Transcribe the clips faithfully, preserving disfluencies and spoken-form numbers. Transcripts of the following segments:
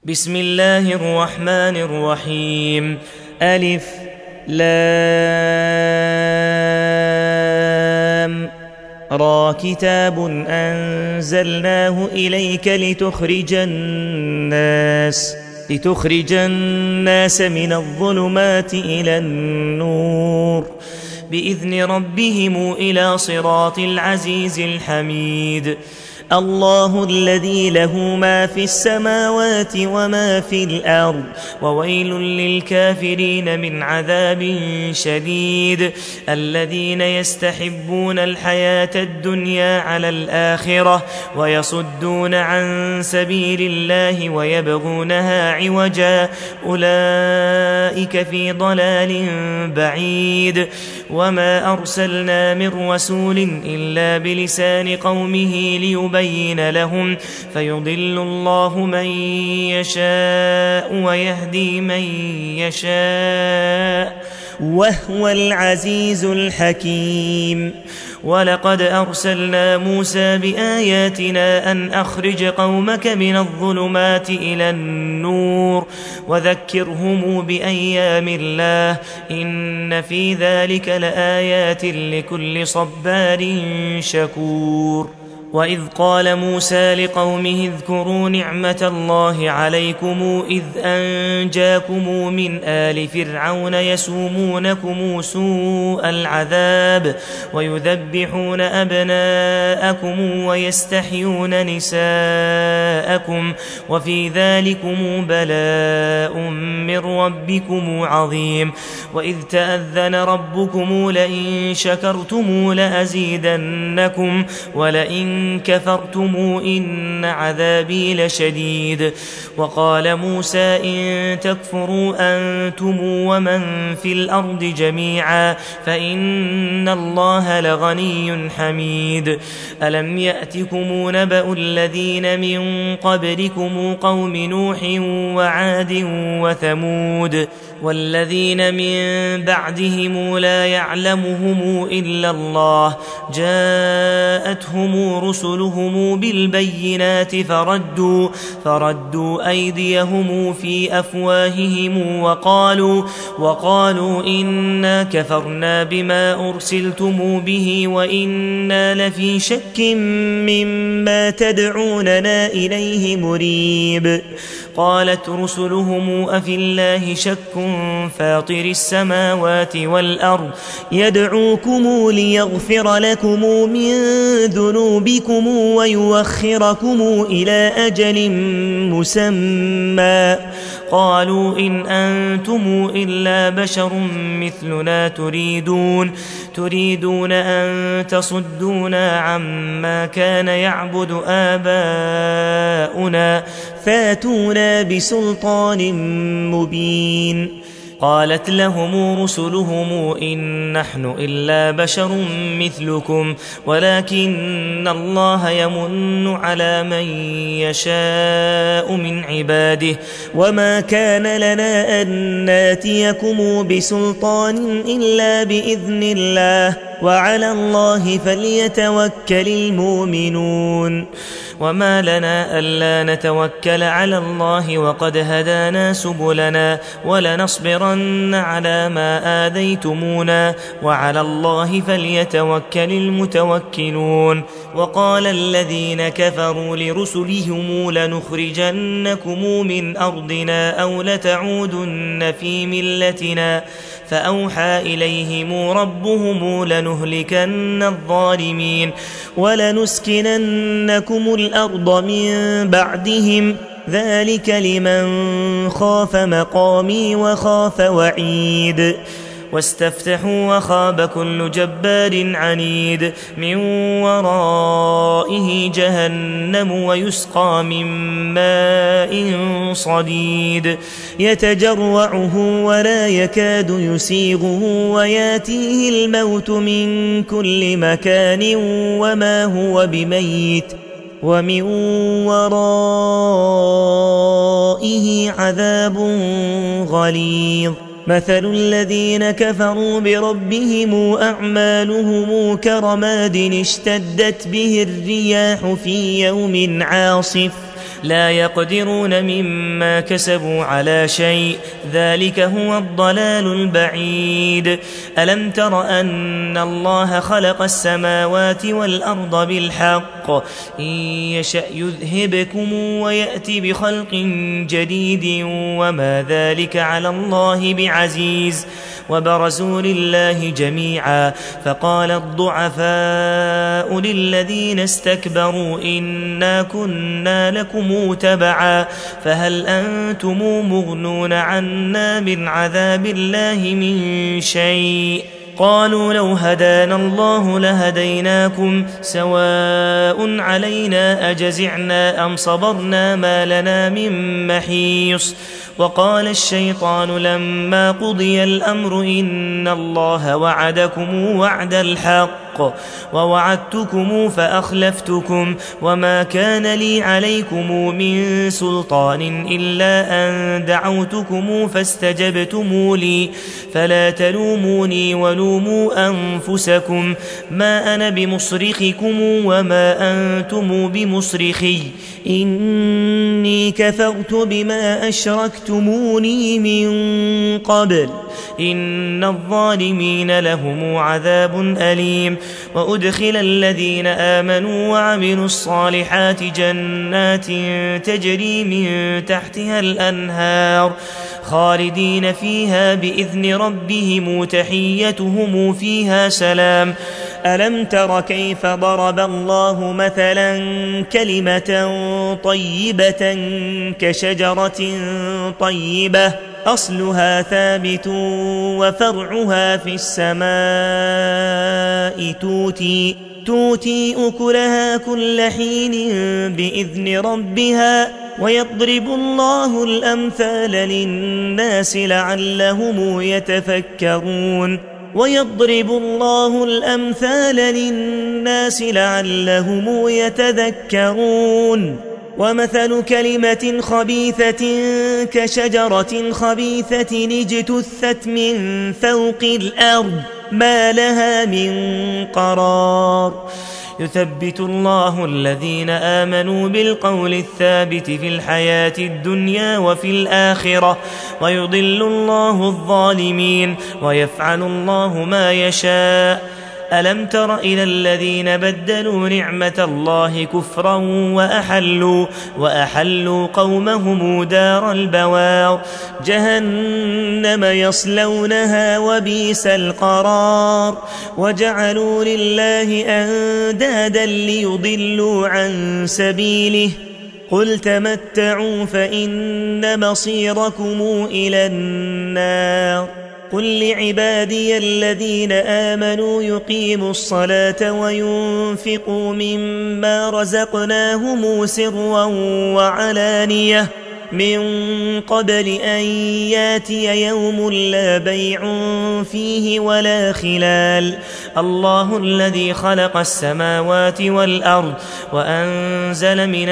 بسم الله الرحمن الرحيم. ألف لام را كتاب أنزلناه إليك لتخرج الناس لتخرج الناس من الظلمات إلى النور بإذن ربهم إلى صراط العزيز الحميد. الله الذي له ما في السماوات وما في الأرض وويل للكافرين من عذاب شديد. الذين يستحبون الحياة الدنيا على الآخرة ويصدون عن سبيل الله ويبغونها عوجا أولئك في ضلال بعيد. وما أرسلنا من رسول إلا بلسان قومه ليبين لهم فيضل الله من يشاء ويهدي من يشاء وهو العزيز الحكيم. ولقد أرسلنا موسى بآياتنا أن أخرج قومك من الظلمات إلى النور وذكرهم بأيام الله إن في ذلك لآيات لكل صبار شكور. وإذ قال موسى لقومه اذكروا نعمة الله عليكم إذ أنجاكم من آل فرعون يسومونكم سوء العذاب ويذبحون أبناءكم ويستحيون نساءكم وفي ذلكم بلاء من ربكم عظيم. وإذ تأذن ربكم لئن شكرتم لأزيدنكم ولئن كفرتم إن عذابي لشديد. وقال موسى إن تكفروا أنتم ومن في الأرض جميعا فإن الله لغني حميد. ألم يأتكم نبأ الذين من قبلكم قوم نوح وعاد وثمود والذين من بعدهم لا يعلمهم إلا الله جاءتهم رسلهم بالبينات فردوا, فردوا أيديهم في أفواههم وقالوا, وقالوا إنا كفرنا بما أرسلتم به وإنا لفي شك مما تدعوننا إليه مريب. قالت رسلهم أفي الله شك فاطر السماوات والأرض يدعوكم ليغفر لكم من ذنوبكم ويوخركم إلى أجل مسمى قالوا إن أنتم إلا بشر مثلنا تريدون تريدون أن تصدونا عما كان يعبد آباؤنا فاتونا بسلطان مبين. قالت لهم رسلهم إن نحن إلا بشر مثلكم ولكن الله يمن على من يشاء من عباده وما كان لنا أن ناتيكم بسلطان إلا بإذن الله وعلى الله فليتوكل المؤمنون. وما لنا ألا نتوكل على الله وقد هدانا سبلنا ولنصبرن على ما آذيتمونا وعلى الله فليتوكل المتوكلون. وقال الذين كفروا لرسلهم لنخرجنكم من أرضنا أو لتعودن في ملتنا فأوحى إليهم ربهم لنهلكن الظالمين ولنسكننكم الأرض من بعدهم ذلك لمن خاف مقامي وخاف وعيد. واستفتحوا وخاب كل جبار عنيد من ورائه جهنم ويسقى من ماء صديد يتجرعه ولا يكاد يسيغه وياتيه الموت من كل مكان وما هو بميت ومن ورائه عذاب غليظ. مثل الذين كفروا بربهم أعمالهم كرماد اشتدت به الرياح في يوم عاصف لا يقدرون مما كسبوا على شيء ذلك هو الضلال البعيد ألم تر أن الله خلق السماوات والأرض بالحق إن يشأ يذهبكم ويأتي بخلق جديد وما ذلك على الله بعزيز وبرزوا لله جميعا فقال الضعفاء للذين استكبروا إنا كنا لكم تبعا فهل أنتم مغنون عنا من عذاب الله من شيء قالوا لو هدانا الله لهديناكم سواء علينا أجزعنا أم صبرنا ما لنا من محيص وقال الشيطان لما قضي الأمر إن الله وعدكم وعد الحق ووعدتكم فأخلفتكم وما كان لي عليكم من سلطان إلا أن دعوتكم فاستجبتم لي فلا تلوموني ولوموا أنفسكم ما أنا بمصرخكم وما أنتم بمصرخي إني كفرت بما أشركتموني من قبل إن الظالمين لهم عذاب أليم وأدخل الذين آمنوا وعملوا الصالحات جنات تجري من تحتها الأنهار خالدين فيها بإذن ربهم تحيتهم فيها سلام ألم تر كيف ضرب الله مثلا كلمة طيبة كشجرة طيبة أصلها ثابت وفرعها في السماء توتي تؤتي أكلها كل حين بإذن ربها ويضرب الله الأمثال للناس لعلهم يتفكرون ويضرب الله الأمثال للناس لعلهم يتذكرون ومثل كلمة خبيثة كشجرة خبيثة اجتثت من فوق الأرض ما لها من قرار يثبت الله الذين آمنوا بالقول الثابت في الحياة الدنيا وفي الآخرة ويضل الله الظالمين ويفعل الله ما يشاء ألم تر إلى الذين بدلوا نعمة الله كفرا وأحلوا, وأحلوا قومهم دار البوار جهنم يصلونها وبئس القرار وجعلوا لله أندادا ليضلوا عن سبيله قل تمتعوا فإن مصيركم إلى النار قل لعبادي الذين آمنوا يقيموا الصلاة وينفقوا مما رزقناهم سرا وعلانية من قبل أن ياتي يوم لا بيع فيه ولا خلال الله الذي خلق السماوات والأرض وأنزل من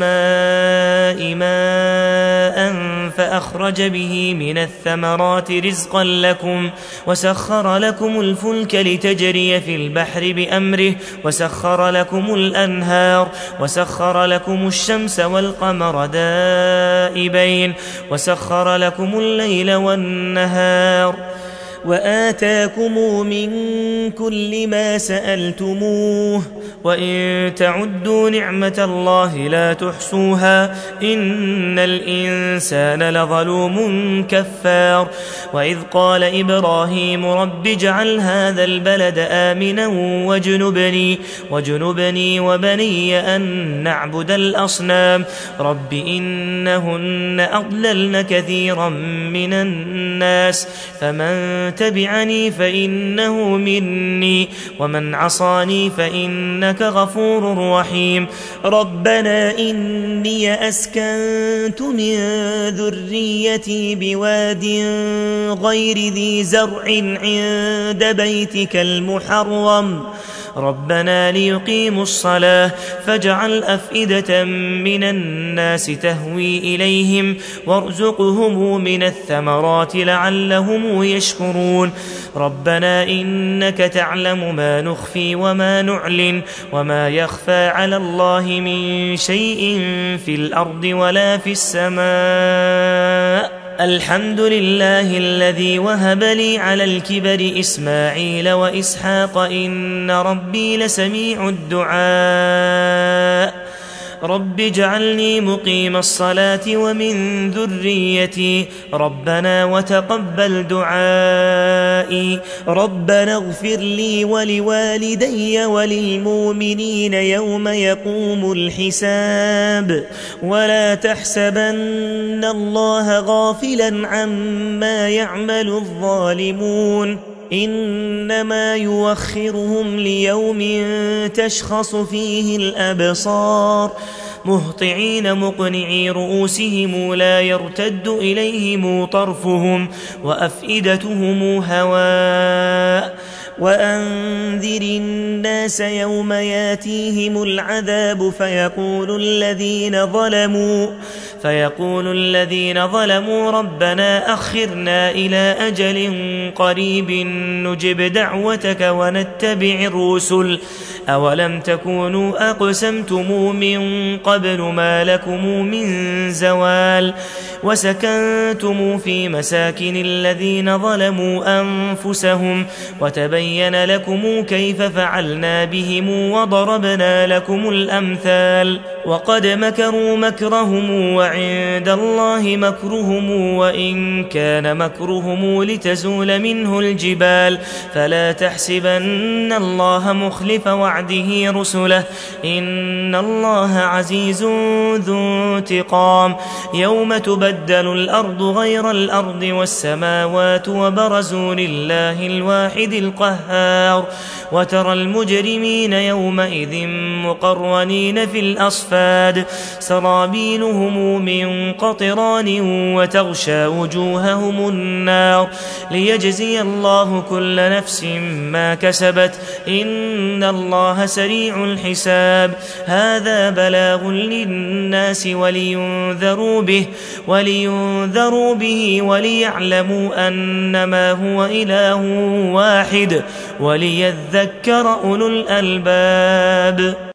السماء ماء فأخرج به من الثمرات رزقا لكم وسخر لكم الفلك لتجري في البحر بأمره وسخر لكم الأنهار وسخر لكم الشمس والقمر دائبين وسخر لكم الليل والنهار وآتاكم من كل ما سألتموه وإن تعدوا نعمة الله لا تحصوها إن الإنسان لظلوم كفار وإذ قال إبراهيم رب اجعل هذا البلد آمنا وجنبني, وجنبني وبني أن نعبد الأصنام رب إنهن أضللن كثيرا من الناس فمن تبعني فإنه مني ومن عصاني فإنك غفور رحيم ربنا إني أسكنت من ذريتي بواد غير ذي زرع عند بيتك المحرم ربنا ليقيموا الصلاة فاجعل أفئدة من الناس تهوي إليهم وارزقهم من الثمرات لعلهم يشكرون ربنا إنك تعلم ما نخفي وما نعلن وما يخفى على الله من شيء في الأرض ولا في السماء الحمد لله الذي وهب لي على الكبر إسماعيل وإسحاق إن ربي لسميع الدعاء رب اجعلني مقيم الصلاة ومن ذريتي ربنا وتقبل دعائي ربنا اغفر لي ولوالدي وللمؤمنين يوم يقوم الحساب ولا تحسبن الله غافلا عما يعمل الظالمون إنما يوخرهم ليوم تشخص فيه الأبصار مهطعين مقنعي رؤوسهم لا يرتد إليهم طرفهم وأفئدتهم هواء وأنذر الناس يوم ياتيهم العذاب فيقول الذين ظلموا فيقول الذين ظلموا ربنا أخرنا إلى أجل قريب نجب دعوتك ونتبع الرسل أولم تكونوا أقسمتم من قبل ما لكم من زوال وسكنتم في مساكن الذين ظلموا أنفسهم وتبين لكم كيف فعلنا بهم وضربنا لكم الأمثال وقد مكروا مكرهم وعند الله مكرهم وإن كان مكرهم لتزول منه الجبال فلا تحسبن الله مخلف وعده رسله إن الله عزيز ذو انتقام يوم تبدل الأرض غير الأرض والسماوات وبرزوا لله الواحد القهار وترى المجرمين يومئذ مقرنين في الأصفاد سرابيلهم من قطران وتغشى وجوههم النار ليجزي الله كل نفس ما كسبت إن الله سريع الحساب هذا بلاغ للناس ولينذروا به ولينذروا به وليعلموا أنما هو إله واحد وليذكر أولو الألباب.